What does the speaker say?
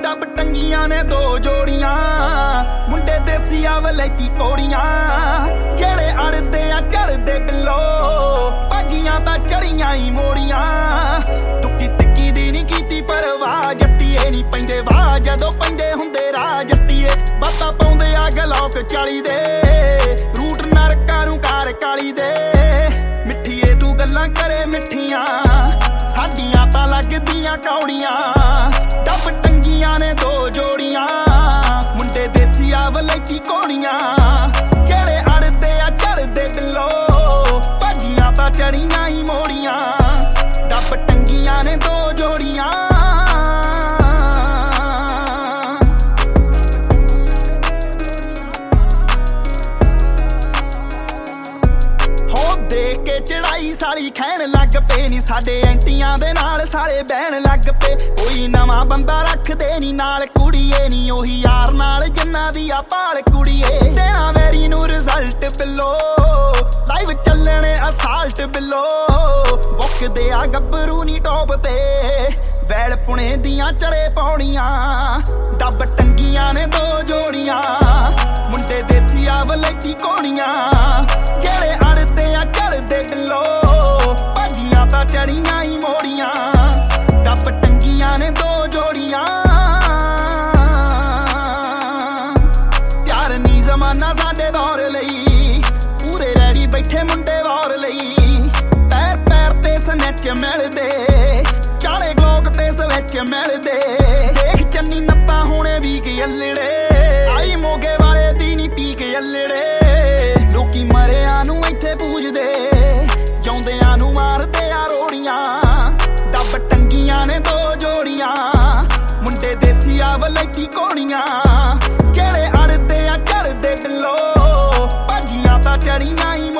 dub टंगियां ने दो जोड़ियां मुंडे देसी वलैती कोड़ियां जेड़े अड़दे आ चढ़दे बिलो भाजियां तां चढ़ियां ही मोड़ियां दुक्की तिक्की दी नी कीती परवाह जट्टीए नी पैंदे वाह जदों पैंदे हुंदे राह जट्टीए बातां पाउंदे आ गलौक 40 दे रूट नरकां नूं कार काली दे मिठीए तू गल्लां करे मिठियां साडियां तां लगदियां कौड़ियां डब टंगियां ने दो जोड़ियां मुंडे देसी वलैती कोड़ियां जेड़े अड़दे आ चढ़दे बिलो भाजियां तां चढ़ियां ही मोड़ियां डब टंगियां ने दो जोड़ियां देख के चढ़ाई साली खैन लग पे नी साडे एंटियां दे नाल साले बहन लग पे कोई नवां बंदा रखदे नी नाल कुड़िए नी ओही यार नाल जिन्ना दी आ भाल कुड़िए देना मेरी नू रिजल्ट बिलो लाइव चलने असाल्ट बिलो बुक दे आ गब्बरू नी टॉप ते वैल पुणे दियां चढ़े पौड़ियां डब टंगियां ने दो जोड़ियां मुंडे देसी वलैती कोड़ियां जेड़े अड़दे आ चढ़दे बिलो भाजियां तां चढ़ियां ही मोड़ियां डब टंगियां ने दो जोड़ियां प्यार नी जमाना साडे दौर लई पूरे रैडी बैठे मुंडे वार लई पैर पैर ते स्नैच मिलदे चाले ग्लोक ते स्विच मिलदे देख चन्नी नत्ता होने भी के अल्लड़े आई मोगे वाले दी नी पी के अल्लड़े लोकी मरिया नू इत्थे पूजदे जौंदियां नू मारदे आ रोड़ियां डब टंगियां ने दो जोड़ियां मुंडे देसी वलैती कोड़ियां जेड़े अड़दे आ चढ़दे बिलो भाजियां तां चढ़ियां ही